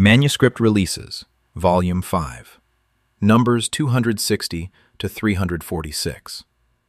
Manuscript Releases, Volume 5, Numbers 260 to 346.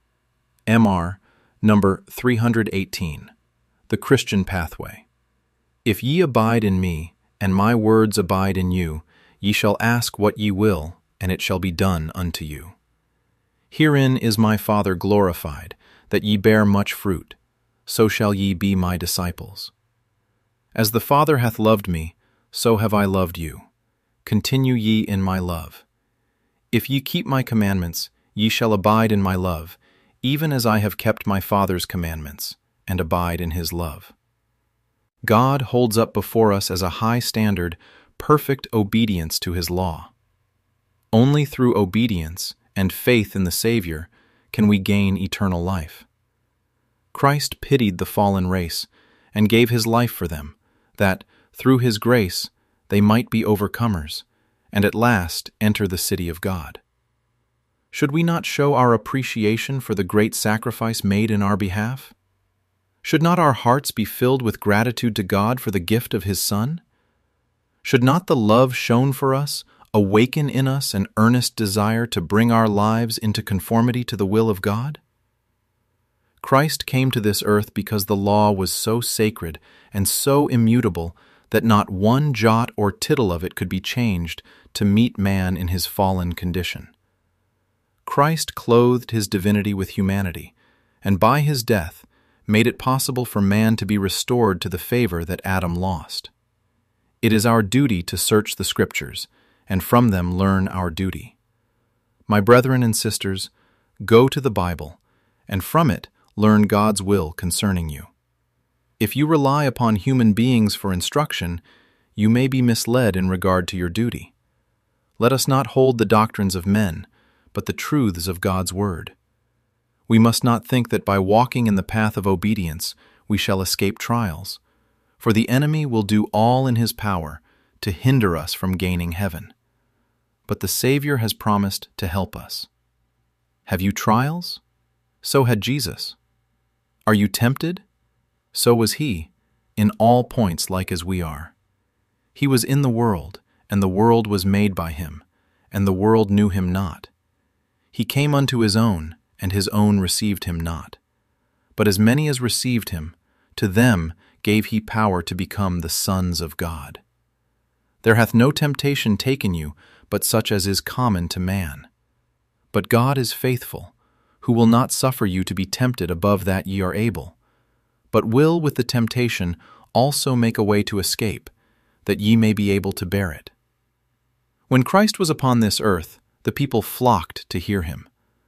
MR, Number 318, The Christian Pathway. If ye abide in me, and my words abide in you, ye shall ask what ye will, and it shall be done unto you. Herein is my Father glorified, that ye bear much fruit, so shall ye be my disciples. As the Father hath loved me, so have I loved you. Continue ye in my love. If ye keep my commandments, ye shall abide in my love, even as I have kept my Father's commandments, and abide in his love. God holds up before us as a high standard perfect obedience to his law. Only through obedience and faith in the Savior can we gain eternal life. Christ pitied the fallen race and gave his life for them, that, through his grace, they might be overcomers, and at last enter the city of God. Should we not show our appreciation for the great sacrifice made in our behalf? Should not our hearts be filled with gratitude to God for the gift of his Son? Should not the love shown for us awaken in us an earnest desire to bring our lives into conformity to the will of God? Christ came to this earth because the law was so sacred and so immutable that not one jot or tittle of it could be changed to meet man in his fallen condition. Christ clothed his divinity with humanity, and by his death made it possible for man to be restored to the favor that Adam lost. It is our duty to search the Scriptures, and from them learn our duty. My brethren and sisters, go to the Bible, and from it learn God's will concerning you. If you rely upon human beings for instruction, you may be misled in regard to your duty. Let us not hold the doctrines of men, but the truths of God's Word. We must not think that by walking in the path of obedience we shall escape trials, for the enemy will do all in his power to hinder us from gaining heaven. But the Savior has promised to help us. Have you trials? So had Jesus. Are you tempted? So was he, in all points like as we are. He was in the world, and the world was made by him, and the world knew him not. He came unto his own, and his own received him not. But as many as received him, to them gave he power to become the sons of God. There hath no temptation taken you, but such as is common to man. But God is faithful, who will not suffer you to be tempted above that ye are able, but will with the temptation also make a way to escape, that ye may be able to bear it. When Christ was upon this earth, the people flocked to hear him.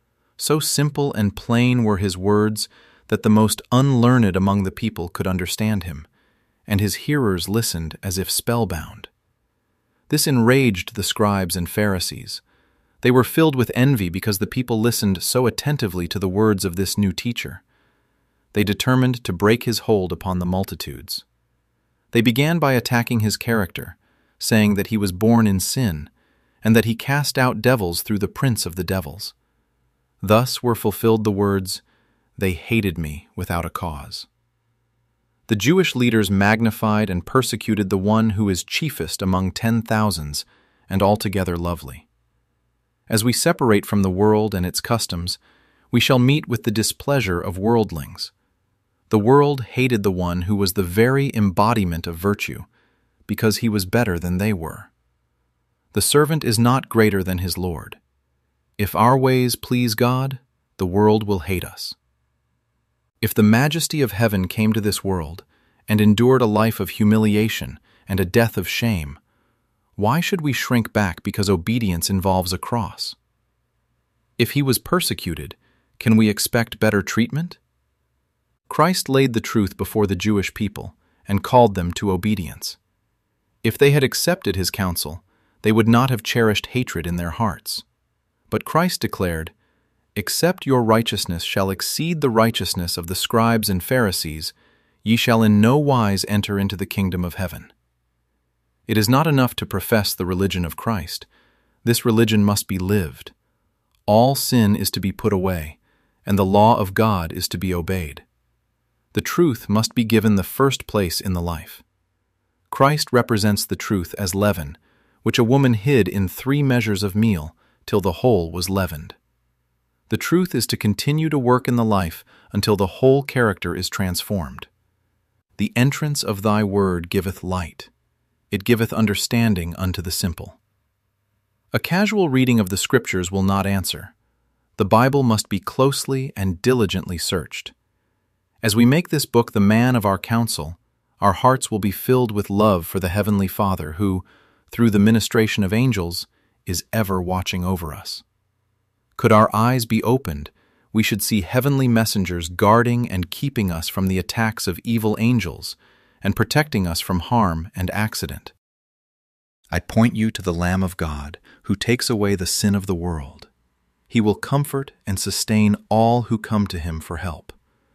So simple and plain were his words that the most unlearned among the people could understand him, and his hearers listened as if spellbound. This enraged the scribes and Pharisees. They were filled with envy because the people listened so attentively to the words of this new teacher. They determined to break his hold upon the multitudes. They began by attacking his character, saying that he was born in sin, and that he cast out devils through the prince of the devils. Thus were fulfilled the words, "They hated me without a cause." The Jewish leaders magnified and persecuted the one who is chiefest among 10,000s and altogether lovely. As we separate from the world and its customs, we shall meet with the displeasure of worldlings. The world hated the one who was the very embodiment of virtue, because he was better than they were. The servant is not greater than his Lord. If our ways please God, the world will hate us. If the majesty of heaven came to this world and endured a life of humiliation and a death of shame, why should we shrink back because obedience involves a cross? If he was persecuted, can we expect better treatment? Christ laid the truth before the Jewish people and called them to obedience. If they had accepted his counsel, they would not have cherished hatred in their hearts. But Christ declared, "Except your righteousness shall exceed the righteousness of the scribes and Pharisees, ye shall in no wise enter into the kingdom of heaven." It is not enough to profess the religion of Christ. This religion must be lived. All sin is to be put away, and the law of God is to be obeyed. The truth must be given the first place in the life. Christ represents the truth as leaven, which a woman hid in 3 measures of meal till the whole was leavened. The truth is to continue to work in the life until the whole character is transformed. The entrance of thy word giveth light. It giveth understanding unto the simple. A casual reading of the Scriptures will not answer. The Bible must be closely and diligently searched. As we make this book the man of our counsel, our hearts will be filled with love for the Heavenly Father who, through the ministration of angels, is ever watching over us. Could our eyes be opened, we should see heavenly messengers guarding and keeping us from the attacks of evil angels and protecting us from harm and accident. I point you to the Lamb of God, who takes away the sin of the world. He will comfort and sustain all who come to him for help.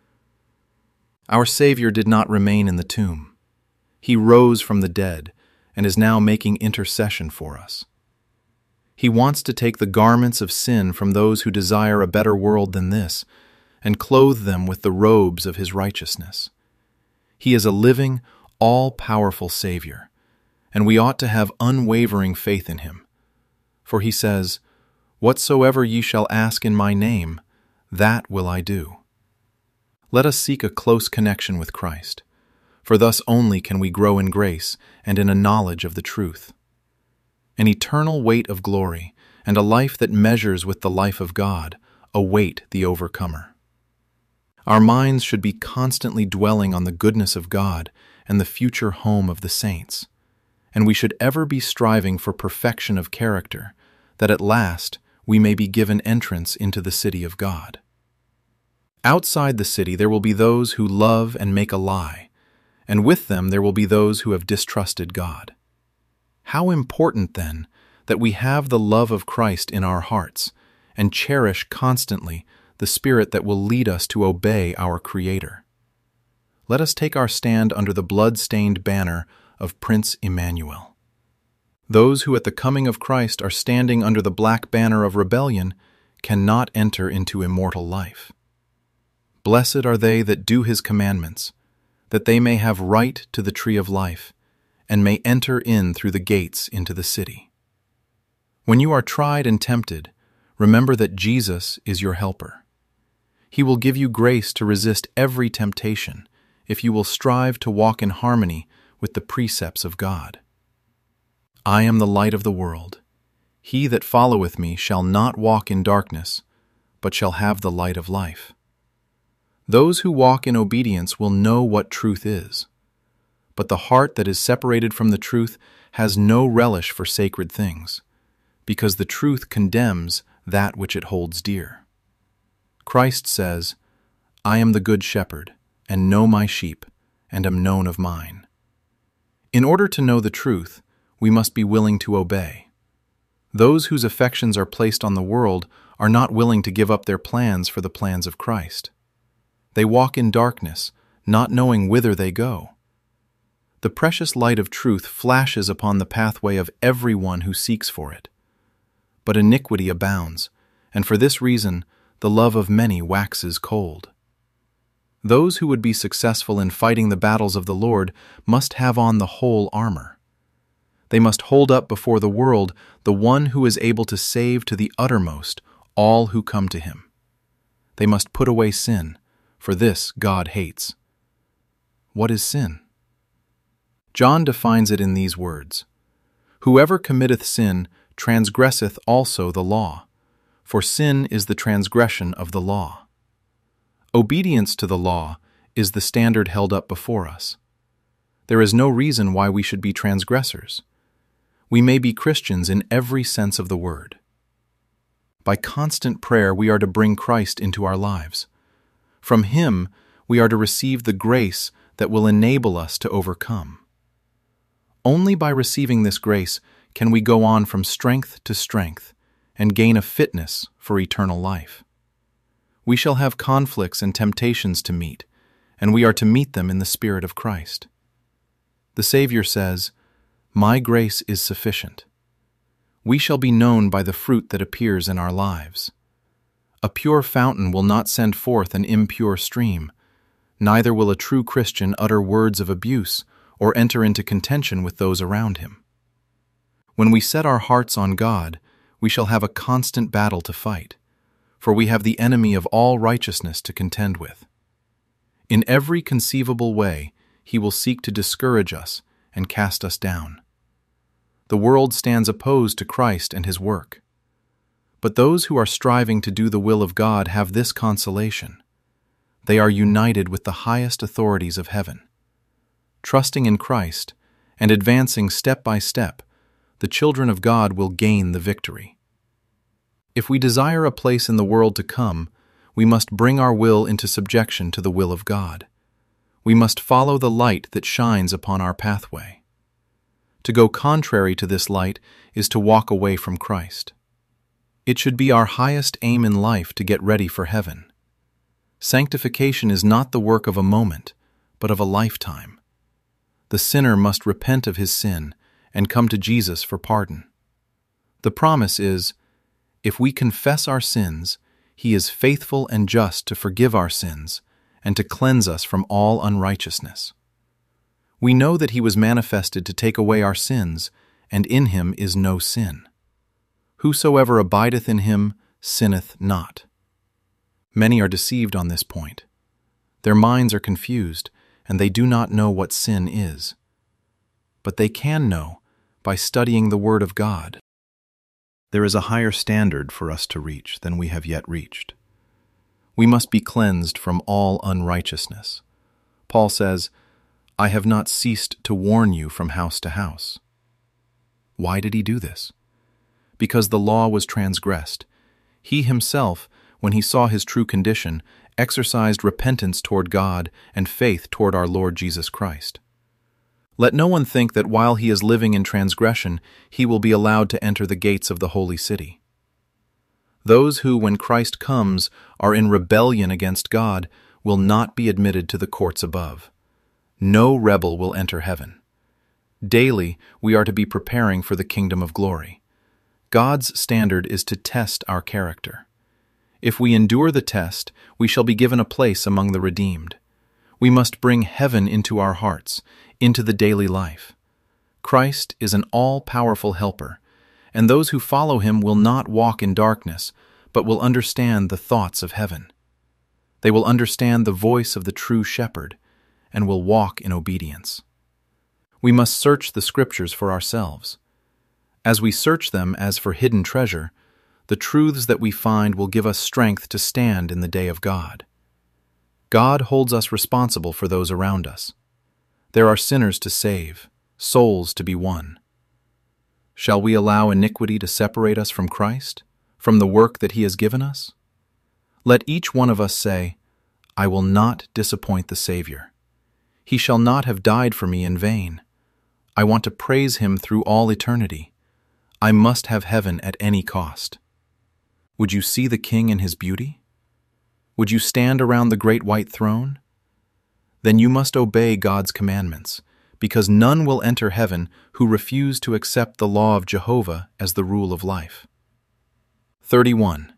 Our Savior did not remain in the tomb. He rose from the dead and is now making intercession for us. He wants to take the garments of sin from those who desire a better world than this and clothe them with the robes of his righteousness. He is a living, all-powerful Savior, and we ought to have unwavering faith in him. For he says, "Whatsoever ye shall ask in my name, that will I do." Let us seek a close connection with Christ, for thus only can we grow in grace and in a knowledge of the truth. An eternal weight of glory and a life that measures with the life of God await the overcomer. Our minds should be constantly dwelling on the goodness of God and the future home of the saints, and we should ever be striving for perfection of character, that at last we may be given entrance into the city of God. Outside the city there will be those who love and make a lie, and with them there will be those who have distrusted God. How important, then, that we have the love of Christ in our hearts and cherish constantly the Spirit that will lead us to obey our Creator. Let us take our stand under the blood-stained banner of Prince Emmanuel. Those who at the coming of Christ are standing under the black banner of rebellion cannot enter into immortal life. Blessed are they that do his commandments, that they may have right to the tree of life, and may enter in through the gates into the city. When you are tried and tempted, remember that Jesus is your helper. He will give you grace to resist every temptation if you will strive to walk in harmony with the precepts of God. I am the light of the world. He that followeth me shall not walk in darkness, but shall have the light of life. Those who walk in obedience will know what truth is. But the heart that is separated from the truth has no relish for sacred things, because the truth condemns that which it holds dear. Christ says, "I am the good shepherd, and know my sheep, and am known of mine." In order to know the truth, we must be willing to obey. Those whose affections are placed on the world are not willing to give up their plans for the plans of Christ. They walk in darkness, not knowing whither they go. The precious light of truth flashes upon the pathway of everyone who seeks for it. But iniquity abounds, and for this reason the love of many waxes cold. Those who would be successful in fighting the battles of the Lord must have on the whole armor. They must hold up before the world the one who is able to save to the uttermost all who come to him. They must put away sin, for this God hates. What is sin? John defines it in these words, "Whoever committeth sin transgresseth also the law, for sin is the transgression of the law." Obedience to the law is the standard held up before us. There is no reason why we should be transgressors. We may be Christians in every sense of the word. By constant prayer, we are to bring Christ into our lives. From him, we are to receive the grace that will enable us to overcome. Only by receiving this grace can we go on from strength to strength and gain a fitness for eternal life. We shall have conflicts and temptations to meet, and we are to meet them in the Spirit of Christ. The Savior says, "My grace is sufficient." We shall be known by the fruit that appears in our lives. A pure fountain will not send forth an impure stream, neither will a true Christian utter words of abuse or enter into contention with those around him. When we set our hearts on God, we shall have a constant battle to fight, for we have the enemy of all righteousness to contend with. In every conceivable way, he will seek to discourage us and cast us down. The world stands opposed to Christ and his work. But those who are striving to do the will of God have this consolation. They are united with the highest authorities of heaven. Trusting in Christ and advancing step by step, the children of God will gain the victory. If we desire a place in the world to come, we must bring our will into subjection to the will of God. We must follow the light that shines upon our pathway. To go contrary to this light is to walk away from Christ. It should be our highest aim in life to get ready for heaven. Sanctification is not the work of a moment, but of a lifetime. The sinner must repent of his sin and come to Jesus for pardon. The promise is, if we confess our sins, he is faithful and just to forgive our sins and to cleanse us from all unrighteousness. We know that he was manifested to take away our sins, and in him is no sin. Whosoever abideth in him sinneth not. Many are deceived on this point. Their minds are confused, and they do not know what sin is. But they can know by studying the Word of God. There is a higher standard for us to reach than we have yet reached. We must be cleansed from all unrighteousness. Paul says, I have not ceased to warn you from house to house. Why did he do this? Because the law was transgressed. He himself, when he saw his true condition, exercised repentance toward God and faith toward our Lord Jesus Christ. Let no one think that while he is living in transgression, he will be allowed to enter the gates of the holy city. Those who, when Christ comes, are in rebellion against God will not be admitted to the courts above. No rebel will enter heaven. Daily, we are to be preparing for the kingdom of glory. God's standard is to test our character. If we endure the test, we shall be given a place among the redeemed. We must bring heaven into our hearts, into the daily life. Christ is an all-powerful helper, and those who follow him will not walk in darkness, but will understand the thoughts of heaven. They will understand the voice of the true shepherd, and will walk in obedience. We must search the Scriptures for ourselves. As we search them as for hidden treasure, the truths that we find will give us strength to stand in the day of God. God holds us responsible for those around us. There are sinners to save, souls to be won. Shall we allow iniquity to separate us from Christ, from the work that he has given us? Let each one of us say, I will not disappoint the Savior. He shall not have died for me in vain. I want to praise him through all eternity. I must have heaven at any cost. Would you see the King in his beauty? Would you stand around the great white throne? Then you must obey God's commandments, because none will enter heaven who refuse to accept the law of Jehovah as the rule of life. 31,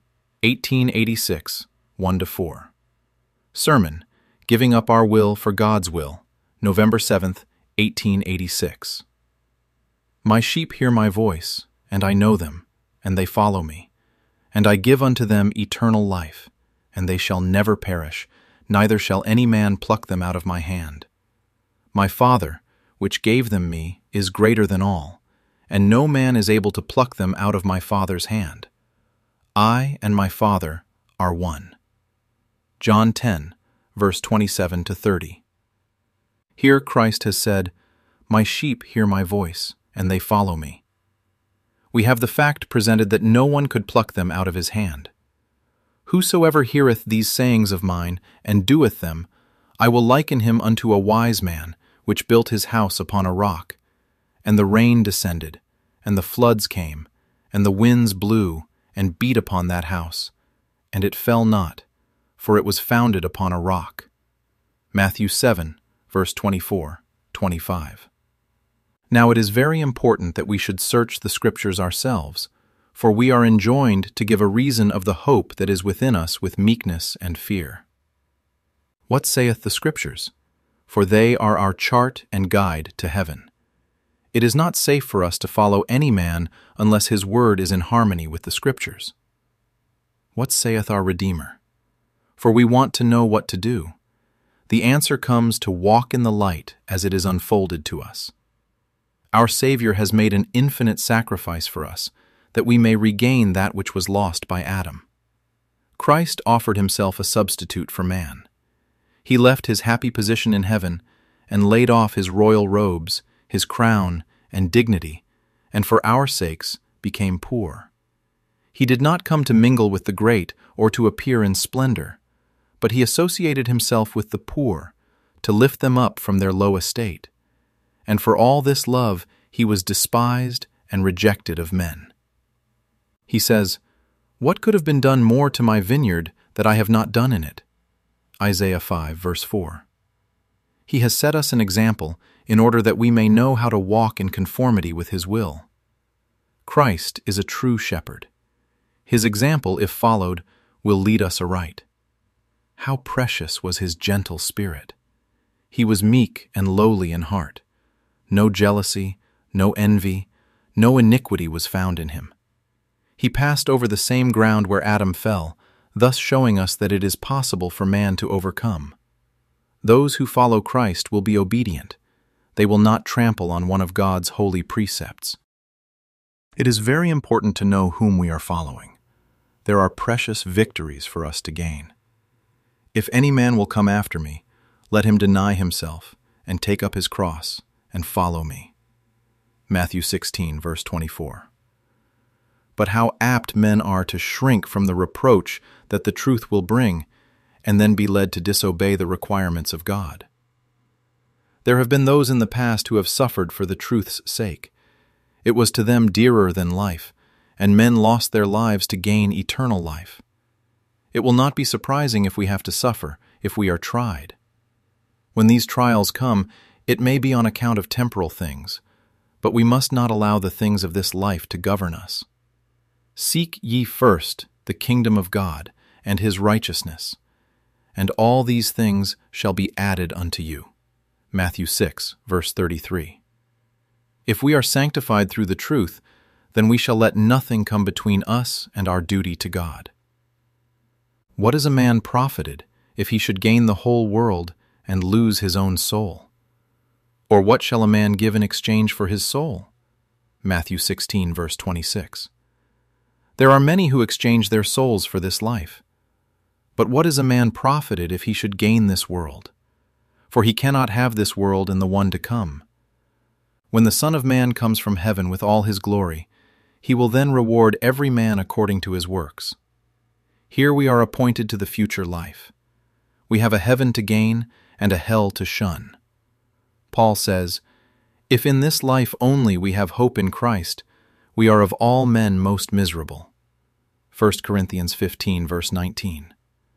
1886, 1-4. Sermon, Giving Up Our Will for God's Will, November 7th, 1886. My sheep hear my voice, and I know them, and they follow me. And I give unto them eternal life, and they shall never perish, neither shall any man pluck them out of my hand. My Father, which gave them me, is greater than all, and no man is able to pluck them out of my Father's hand. I and my Father are one. John 10, verse 27-30. Here Christ has said, My sheep hear my voice, and they follow me. We have the fact presented that no one could pluck them out of his hand. Whosoever heareth these sayings of mine, and doeth them, I will liken him unto a wise man, which built his house upon a rock. And the rain descended, and the floods came, and the winds blew, and beat upon that house. And it fell not, for it was founded upon a rock. Matthew 7, verse 24, 25. Now it is very important that we should search the Scriptures ourselves, for we are enjoined to give a reason of the hope that is within us with meekness and fear. What saith the Scriptures? for they are our chart and guide to heaven. It is not safe for us to follow any man unless his word is in harmony with the Scriptures. What saith our Redeemer? For we want to know what to do. The answer comes to walk in the light as it is unfolded to us. Our Savior has made an infinite sacrifice for us, that we may regain that which was lost by Adam. Christ offered himself a substitute for man. He left his happy position in heaven and laid off his royal robes, his crown, and dignity, and for our sakes became poor. He did not come to mingle with the great or to appear in splendor, but he associated himself with the poor, to lift them up from their low estate. And for all this love he was despised and rejected of men. He says, "What could have been done more to my vineyard that I have not done in it?" Isaiah 5, verse 4. He has set us an example in order that we may know how to walk in conformity with his will. Christ is a true shepherd. His example, if followed, will lead us aright. How precious was his gentle spirit! He was meek and lowly in heart. No jealousy, no envy, no iniquity was found in him. He passed over the same ground where Adam fell, thus showing us that it is possible for man to overcome. Those who follow Christ will be obedient. They will not trample on one of God's holy precepts. It is very important to know whom we are following. There are precious victories for us to gain. If any man will come after me, let him deny himself and take up his cross and follow me. Matthew 16, verse 24. But how apt men are to shrink from the reproach that the truth will bring, and then be led to disobey the requirements of God. There have been those in the past who have suffered for the truth's sake. It was to them dearer than life, and men lost their lives to gain eternal life. It will not be surprising if we have to suffer, if we are tried. When these trials come, it may be on account of temporal things, but we must not allow the things of this life to govern us. Seek ye first the kingdom of God and his righteousness, and all these things shall be added unto you. Matthew 6, verse 33. If we are sanctified through the truth, then we shall let nothing come between us and our duty to God. What is a man profited if he should gain the whole world and lose his own soul? Or what shall a man give in exchange for his soul? Matthew 16, verse 26. There are many who exchange their souls for this life. But what is a man profited if he should gain this world? For he cannot have this world and the one to come. When the Son of Man comes from heaven with all his glory, he will then reward every man according to his works. Here we are appointed to the future life. We have a heaven to gain and a hell to shun. Paul says, "If in this life only we have hope in Christ, we are of all men most miserable." 1 Corinthians 15, verse 19.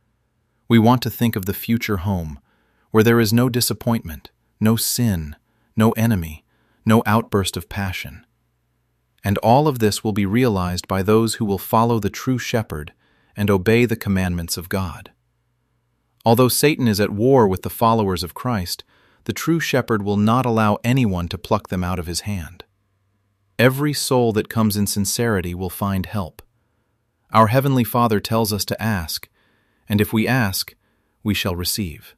We want to think of the future home, where there is no disappointment, no sin, no enemy, no outburst of passion. And all of this will be realized by those who will follow the true shepherd and obey the commandments of God. Although Satan is at war with the followers of Christ, the true shepherd will not allow anyone to pluck them out of his hand. Every soul that comes in sincerity will find help. Our Heavenly Father tells us to ask, and if we ask, we shall receive.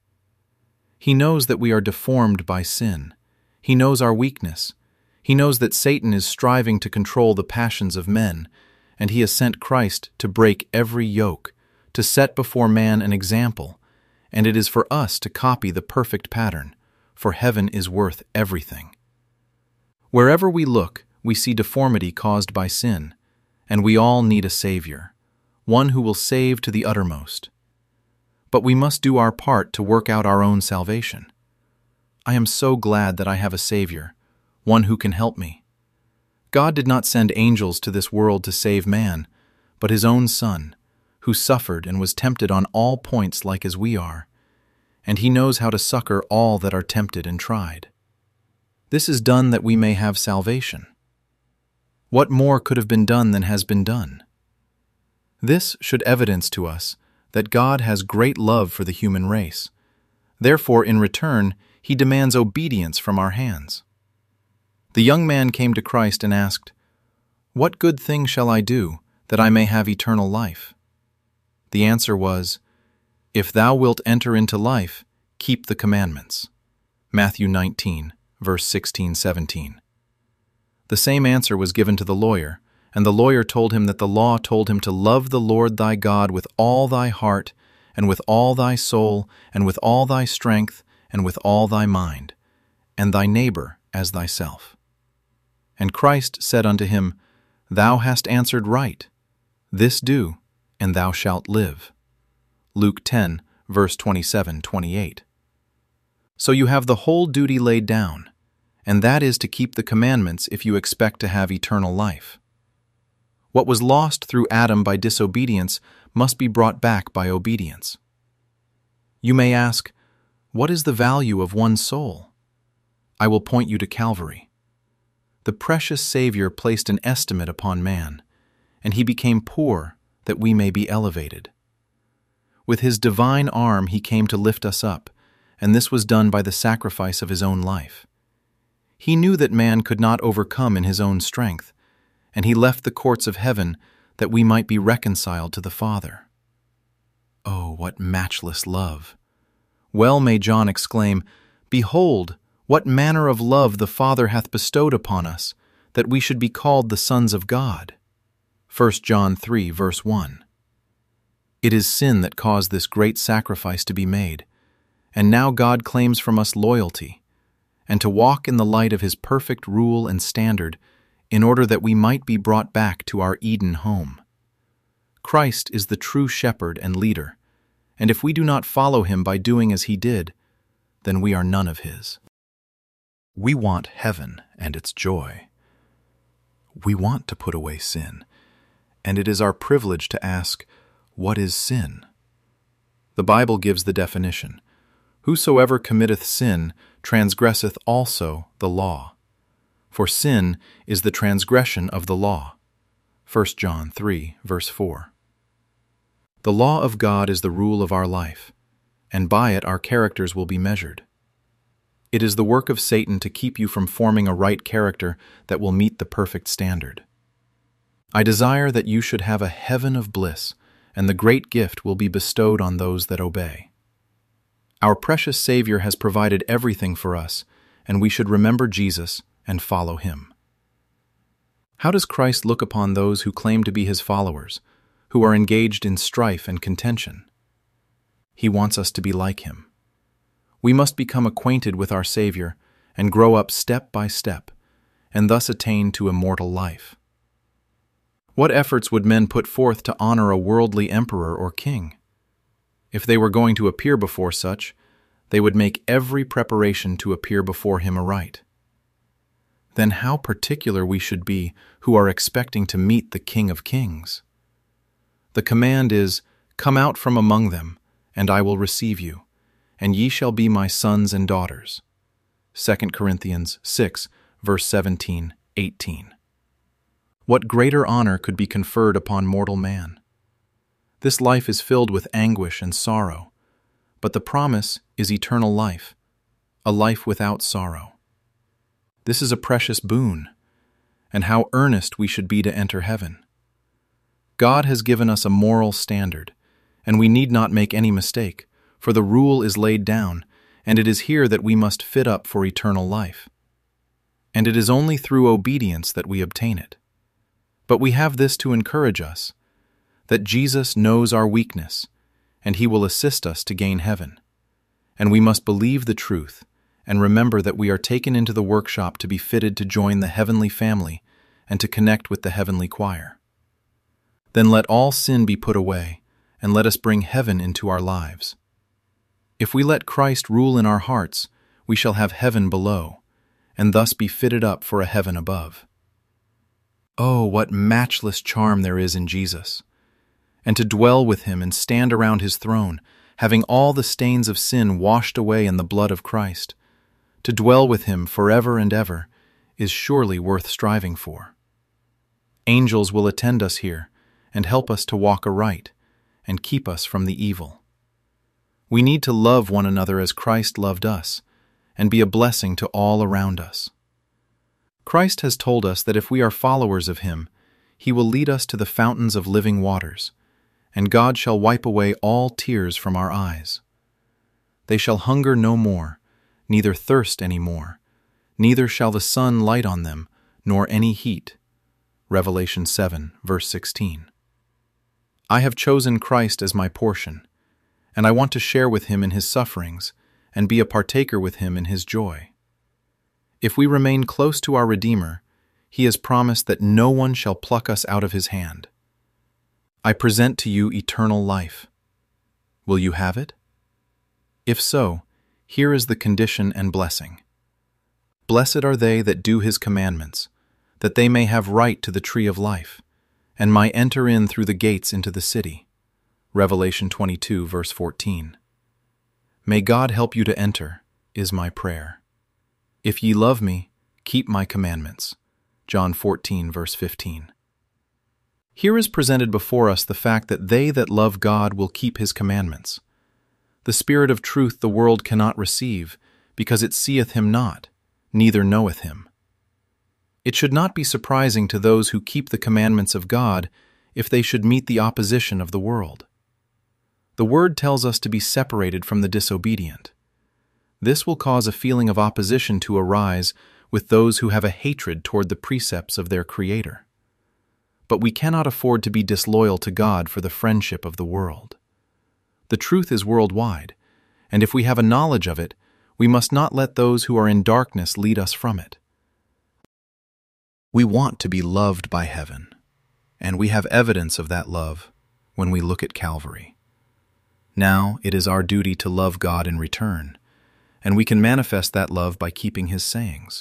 He knows that we are deformed by sin. He knows our weakness. He knows that Satan is striving to control the passions of men, and he has sent Christ to break every yoke, to set before man an example, and it is for us to copy the perfect pattern, for heaven is worth everything. Wherever we look, we see deformity caused by sin, and we all need a Savior, one who will save to the uttermost. But we must do our part to work out our own salvation. I am so glad that I have a Savior, one who can help me. God did not send angels to this world to save man, but his own Son, who suffered and was tempted on all points like as we are, and he knows how to succor all that are tempted and tried. This is done that we may have salvation. What more could have been done than has been done? This should evidence to us that God has great love for the human race. Therefore, in return, he demands obedience from our hands. The young man came to Christ and asked, "What good thing shall I do, that I may have eternal life?" The answer was, "If thou wilt enter into life, keep the commandments." Matthew 19, verse 16-17. The same answer was given to the lawyer, and the lawyer told him that the law told him to love the Lord thy God with all thy heart, and with all thy soul, and with all thy strength, and with all thy mind, and thy neighbor as thyself. And Christ said unto him, "Thou hast answered right. This do, and thou shalt live." Luke 10, verse 27-28. So you have the whole duty laid down, and that is to keep the commandments if you expect to have eternal life. What was lost through Adam by disobedience must be brought back by obedience. You may ask, what is the value of one soul? I will point you to Calvary. The precious Savior placed an estimate upon man, and he became poor that we may be elevated. With his divine arm he came to lift us up, and this was done by the sacrifice of his own life. He knew that man could not overcome in his own strength, and he left the courts of heaven that we might be reconciled to the Father. Oh, what matchless love! Well may John exclaim, "Behold, what manner of love the Father hath bestowed upon us, that we should be called the sons of God." 1 John 3, verse 1. It is sin that caused this great sacrifice to be made, and now God claims from us loyalty, and to walk in the light of his perfect rule and standard, in order that we might be brought back to our Eden home. Christ is the true shepherd and leader, and if we do not follow him by doing as he did, then we are none of his. We want heaven and its joy. We want to put away sin, and it is our privilege to ask, what is sin? The Bible gives the definition. Whosoever committeth sin transgresseth also the law. For sin is the transgression of the law. 1 John 3, verse 4. The law of God is the rule of our life, and by it our characters will be measured. It is the work of Satan to keep you from forming a right character that will meet the perfect standard. I desire that you should have a heaven of bliss, and the great gift will be bestowed on those that obey. Our precious Savior has provided everything for us, and we should remember Jesus and follow him. How does Christ look upon those who claim to be his followers, who are engaged in strife and contention? He wants us to be like him. We must become acquainted with our Savior and grow up step by step, and thus attain to immortal life. What efforts would men put forth to honor a worldly emperor or king? If they were going to appear before such, they would make every preparation to appear before him aright. Then how particular we should be who are expecting to meet the King of Kings. The command is, "Come out from among them, and I will receive you, and ye shall be my sons and daughters." 2 Corinthians 6, verse 17-18. What greater honor could be conferred upon mortal man? This life is filled with anguish and sorrow, but the promise is eternal life, a life without sorrow. This is a precious boon, and how earnest we should be to enter heaven. God has given us a moral standard, and we need not make any mistake, for the rule is laid down, and it is here that we must fit up for eternal life. And it is only through obedience that we obtain it. But we have this to encourage us, that Jesus knows our weakness, and he will assist us to gain heaven. And we must believe the truth, and remember that we are taken into the workshop to be fitted to join the heavenly family and to connect with the heavenly choir. Then let all sin be put away, and let us bring heaven into our lives. If we let Christ rule in our hearts, we shall have heaven below, and thus be fitted up for a heaven above. Oh, what matchless charm there is in Jesus! And to dwell with him and stand around his throne, having all the stains of sin washed away in the blood of Christ, to dwell with him forever and ever, is surely worth striving for. Angels will attend us here and help us to walk aright and keep us from the evil. We need to love one another as Christ loved us, and be a blessing to all around us. Christ has told us that if we are followers of Him, He will lead us to the fountains of living waters, and God shall wipe away all tears from our eyes. They shall hunger no more, neither thirst any more, neither shall the sun light on them, nor any heat. Revelation 7, verse 16. I have chosen Christ as my portion, and I want to share with Him in His sufferings and be a partaker with Him in His joy. If we remain close to our Redeemer, He has promised that no one shall pluck us out of His hand. I present to you eternal life. Will you have it? If so, here is the condition and blessing. Blessed are they that do His commandments, that they may have right to the tree of life, and might enter in through the gates into the city. Revelation 22, verse 14. May God help you to enter, is my prayer. If ye love me, keep my commandments. John 14, verse 15. Here is presented before us the fact that they that love God will keep His commandments. The Spirit of truth the world cannot receive, because it seeth Him not, neither knoweth Him. It should not be surprising to those who keep the commandments of God if they should meet the opposition of the world. The Word tells us to be separated from the disobedient. This will cause a feeling of opposition to arise with those who have a hatred toward the precepts of their Creator. But we cannot afford to be disloyal to God for the friendship of the world. The truth is worldwide, and if we have a knowledge of it, we must not let those who are in darkness lead us from it. We want to be loved by heaven, and we have evidence of that love when we look at Calvary. Now it is our duty to love God in return, and we can manifest that love by keeping His sayings.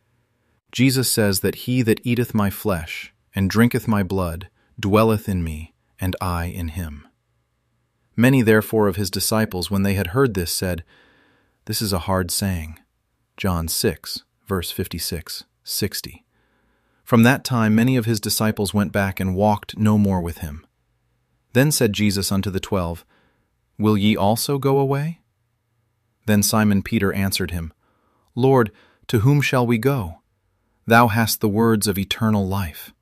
Jesus says that he that eateth my flesh and drinketh my blood dwelleth in me, and I in him. Many therefore of His disciples, when they had heard this, said, This is a hard saying. John 6, verse 56, 60. From that time many of His disciples went back and walked no more with Him. Then said Jesus unto the 12, Will ye also go away? Then Simon Peter answered Him, Lord, to whom shall we go? Thou hast the words of eternal life.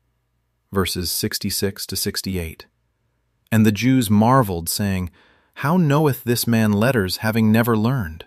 Verses 66 to 68. And the Jews marveled, saying, How knoweth this man letters, having never learned?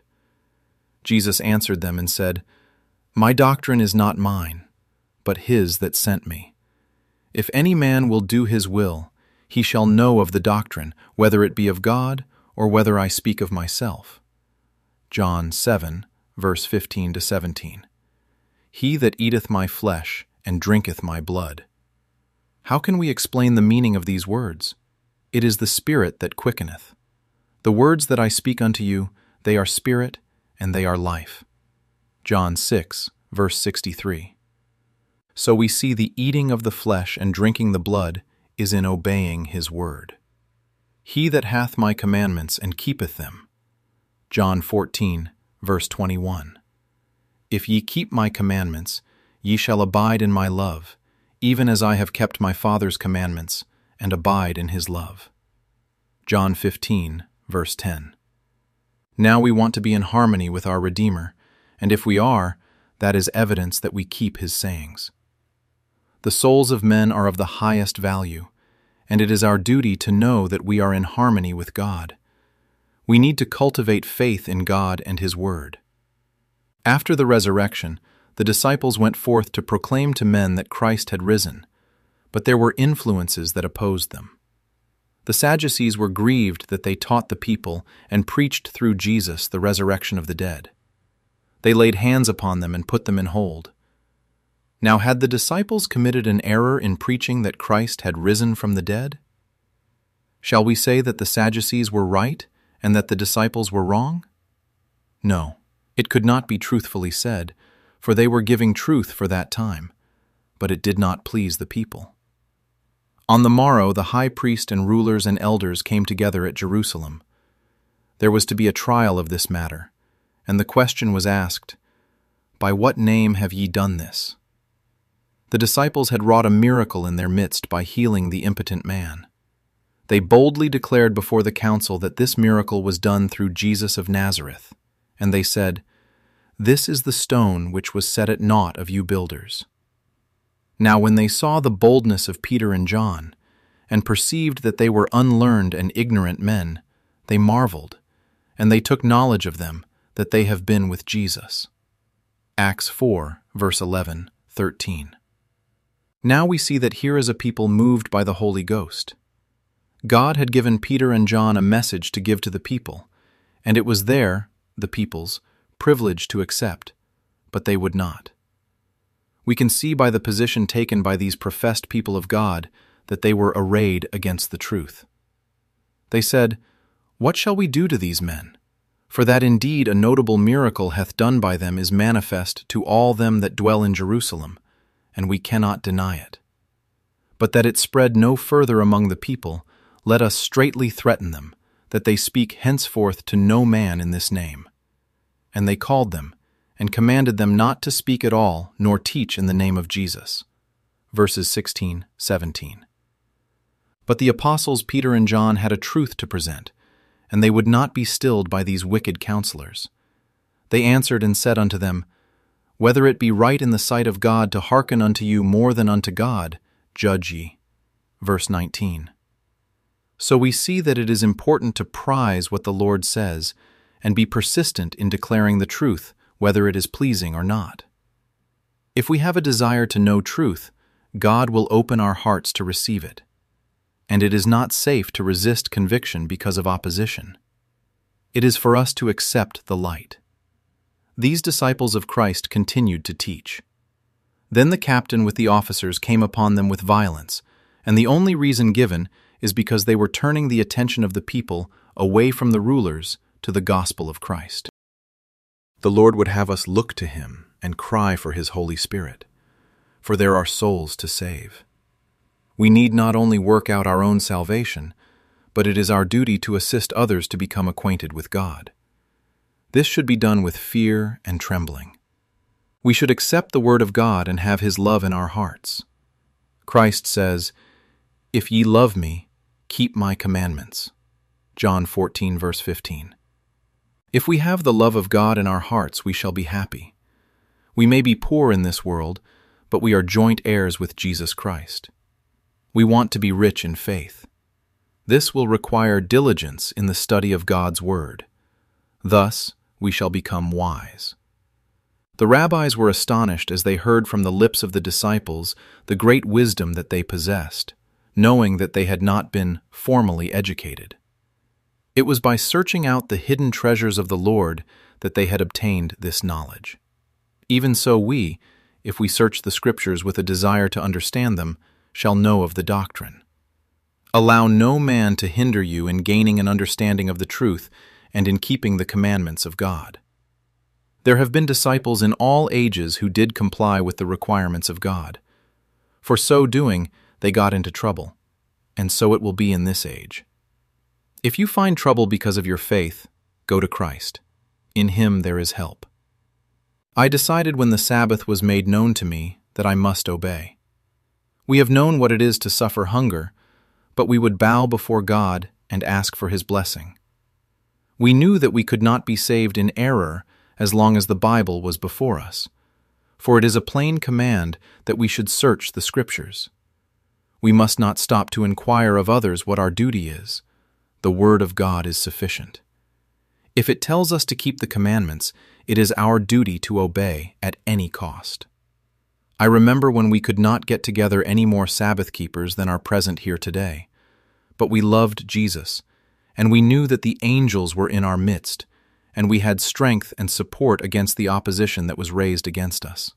Jesus answered them and said, My doctrine is not mine, but His that sent me. If any man will do His will, he shall know of the doctrine, whether it be of God, or whether I speak of myself. John 7, verse 15 to 17. He that eateth my flesh and drinketh my blood. How can we explain the meaning of these words? It is the Spirit that quickeneth. The words that I speak unto you, they are spirit, and they are life. John 6, verse 63. So we see the eating of the flesh and drinking the blood is in obeying His word. He that hath my commandments and keepeth them. John 14, verse 21. If ye keep my commandments, ye shall abide in my love, even as I have kept my Father's commandments, and abide in His love. John 15, verse 10. Now we want to be in harmony with our Redeemer, and if we are, that is evidence that we keep His sayings. The souls of men are of the highest value, and it is our duty to know that we are in harmony with God. We need to cultivate faith in God and His Word. After the resurrection, the disciples went forth to proclaim to men that Christ had risen, but there were influences that opposed them. The Sadducees were grieved that they taught the people and preached through Jesus the resurrection of the dead. They laid hands upon them and put them in hold. Now, had the disciples committed an error in preaching that Christ had risen from the dead? Shall we say that the Sadducees were right and that the disciples were wrong? No, it could not be truthfully said, for they were giving truth for that time, but it did not please the people. On the morrow, the high priest and rulers and elders came together at Jerusalem. There was to be a trial of this matter, and the question was asked, By what name have ye done this? The disciples had wrought a miracle in their midst by healing the impotent man. They boldly declared before the council that this miracle was done through Jesus of Nazareth, and they said, "This is the stone which was set at naught of you builders." Now when they saw the boldness of Peter and John, and perceived that they were unlearned and ignorant men, they marveled, and they took knowledge of them, that they have been with Jesus. Acts 4, verse 11, 13. Now we see that here is a people moved by the Holy Ghost. God had given Peter and John a message to give to the people, and it was their, the people's, privilege to accept, but they would not. We can see by the position taken by these professed people of God that they were arrayed against the truth. They said, "What shall we do to these men? For that indeed a notable miracle hath done by them is manifest to all them that dwell in Jerusalem, and we cannot deny it. But that it spread no further among the people, let us straitly threaten them, that they speak henceforth to no man in this name." And they called them, and commanded them not to speak at all, nor teach in the name of Jesus. Verses 16, 17. But the apostles Peter and John had a truth to present, and they would not be stilled by these wicked counselors. They answered and said unto them, "Whether it be right in the sight of God to hearken unto you more than unto God, judge ye." Verse 19. So we see that it is important to prize what the Lord says, and be persistent in declaring the truth, whether it is pleasing or not. If we have a desire to know truth, God will open our hearts to receive it. And it is not safe to resist conviction because of opposition. It is for us to accept the light. These disciples of Christ continued to teach. Then the captain with the officers came upon them with violence, and the only reason given is because they were turning the attention of the people away from the rulers to the gospel of Christ. The Lord would have us look to Him and cry for His Holy Spirit, for there are souls to save. We need not only work out our own salvation, but it is our duty to assist others to become acquainted with God. This should be done with fear and trembling. We should accept the Word of God and have His love in our hearts. Christ says, "If ye love me, keep my commandments." John 14, verse 15. If we have the love of God in our hearts, we shall be happy. We may be poor in this world, but we are joint heirs with Jesus Christ. We want to be rich in faith. This will require diligence in the study of God's Word. Thus, we shall become wise. The rabbis were astonished as they heard from the lips of the disciples the great wisdom that they possessed, knowing that they had not been formally educated. It was by searching out the hidden treasures of the Lord that they had obtained this knowledge. Even so we, if we search the Scriptures with a desire to understand them, shall know of the doctrine. Allow no man to hinder you in gaining an understanding of the truth and in keeping the commandments of God. There have been disciples in all ages who did comply with the requirements of God. For so doing, they got into trouble, and so it will be in this age. If you find trouble because of your faith, go to Christ. In Him there is help. I decided when the Sabbath was made known to me that I must obey. We have known what it is to suffer hunger, but we would bow before God and ask for His blessing. We knew that we could not be saved in error as long as the Bible was before us, for it is a plain command that we should search the Scriptures. We must not stop to inquire of others what our duty is. The Word of God is sufficient. If it tells us to keep the commandments, it is our duty to obey at any cost. I remember when we could not get together any more Sabbath keepers than are present here today, but we loved Jesus, and we knew that the angels were in our midst, and we had strength and support against the opposition that was raised against us.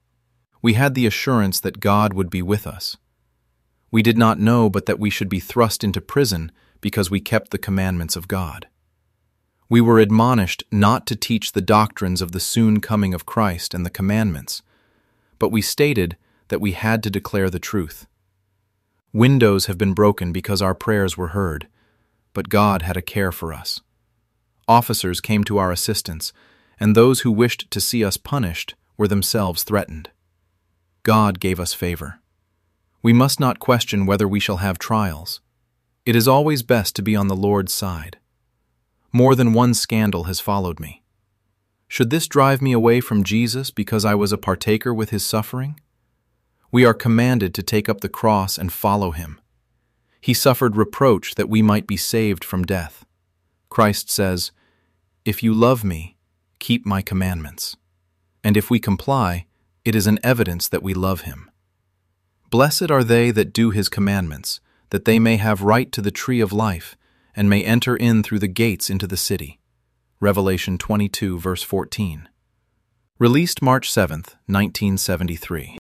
We had the assurance that God would be with us. We did not know but that we should be thrust into prison because we kept the commandments of God. We were admonished not to teach the doctrines of the soon coming of Christ and the commandments, but we stated that we had to declare the truth. Windows have been broken because our prayers were heard, but God had a care for us. Officers came to our assistance, and those who wished to see us punished were themselves threatened. God gave us favor. We must not question whether we shall have trials. It is always best to be on the Lord's side. More than one scandal has followed me. Should this drive me away from Jesus because I was a partaker with his suffering? We are commanded to take up the cross and follow him. He suffered reproach that we might be saved from death. Christ says, "If you love me, keep my commandments." And if we comply, it is an evidence that we love him. Blessed are they that do his commandments, that they may have right to the tree of life, and may enter in through the gates into the city. Revelation 22, verse 14. Released March 7, 1973.